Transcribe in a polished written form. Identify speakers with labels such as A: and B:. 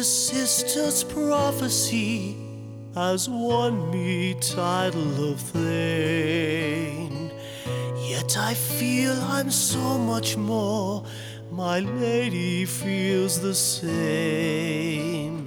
A: sister's prophecy has won me title of Thane. Yet I feel I'm so much more, my lady feels the same.